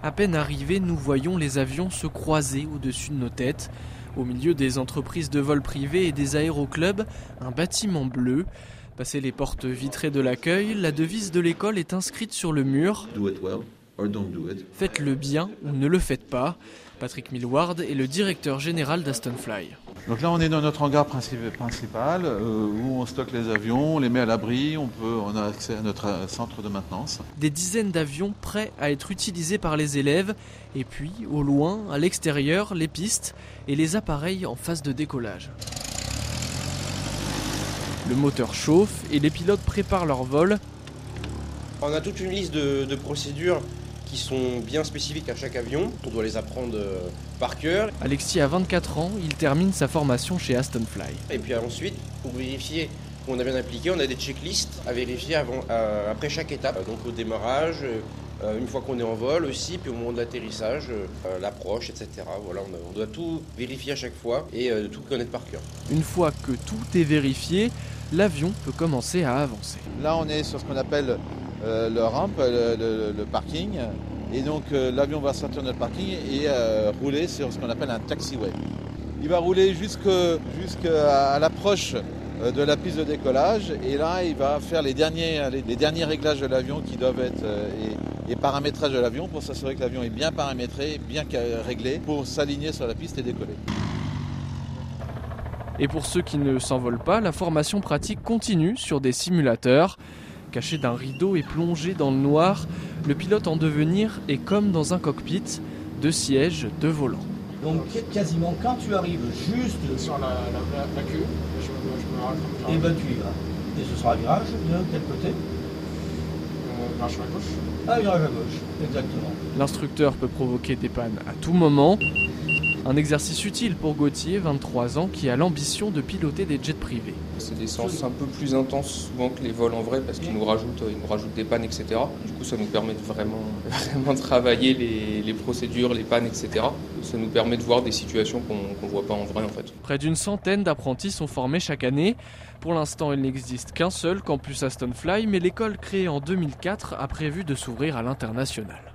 À peine arrivés, nous voyons les avions se croiser au-dessus de nos têtes. Au milieu des entreprises de vol privées et des aéroclubs, un bâtiment bleu. Passé les portes vitrées de l'accueil, la devise de l'école est inscrite sur le mur. Do it well or don't do it. Faites-le bien ou ne le faites pas. Patrick Millward est le directeur général d'Aston Fly. Donc là, on est dans notre hangar principal où on stocke les avions, on les met à l'abri, on a accès à notre centre de maintenance. Des dizaines d'avions prêts à être utilisés par les élèves. Et puis, au loin, à l'extérieur, les pistes et les appareils en phase de décollage. Le moteur chauffe et les pilotes préparent leur vol. On a toute une liste de procédures qui sont bien spécifiques à chaque avion. On doit les apprendre par cœur. Alexis a 24 ans, il termine sa formation chez Aston Fly. Et puis ensuite, pour vérifier qu'on a bien appliqué, on a des checklists à vérifier après chaque étape. Donc au démarrage, une fois qu'on est en vol aussi, puis au moment de l'atterrissage, l'approche, etc. Voilà, on doit tout vérifier à chaque fois et tout connaître par cœur. Une fois que tout est vérifié, l'avion peut commencer à avancer. Là, on est sur ce qu'on appelle le ramp, le parking. Et donc, l'avion va sortir de notre parking et rouler sur ce qu'on appelle un taxiway. Il va rouler jusqu'à l'approche de la piste de décollage. Et là, il va faire les derniers réglages de l'avion qui doivent être et paramétrage de l'avion pour s'assurer que l'avion est bien paramétré, bien réglé pour s'aligner sur la piste et décoller. Et pour ceux qui ne s'envolent pas, la formation pratique continue sur des simulateurs. Caché d'un rideau et plongé dans le noir, le pilote en devenir est comme dans un cockpit, 2 sièges, 2 volants. Donc quasiment quand tu arrives juste sur la queue, je me râle comme ça. Et ben tu y vas. Et ce sera un virage de quel côté? Virage à gauche. Un virage à gauche, exactement. L'instructeur peut provoquer des pannes à tout moment. Un exercice utile pour Gauthier, 23 ans, qui a l'ambition de piloter des jets privés. C'est des séances un peu plus intenses souvent que les vols en vrai parce qu'ils nous rajoutent des pannes, etc. Du coup, ça nous permet de vraiment travailler les procédures, les pannes, etc. Ça nous permet de voir des situations qu'on ne voit pas en vrai en fait. Près d'une centaine d'apprentis sont formés chaque année. Pour l'instant, il n'existe qu'un seul campus Aston Fly, mais l'école créée en 2004 a prévu de s'ouvrir à l'international.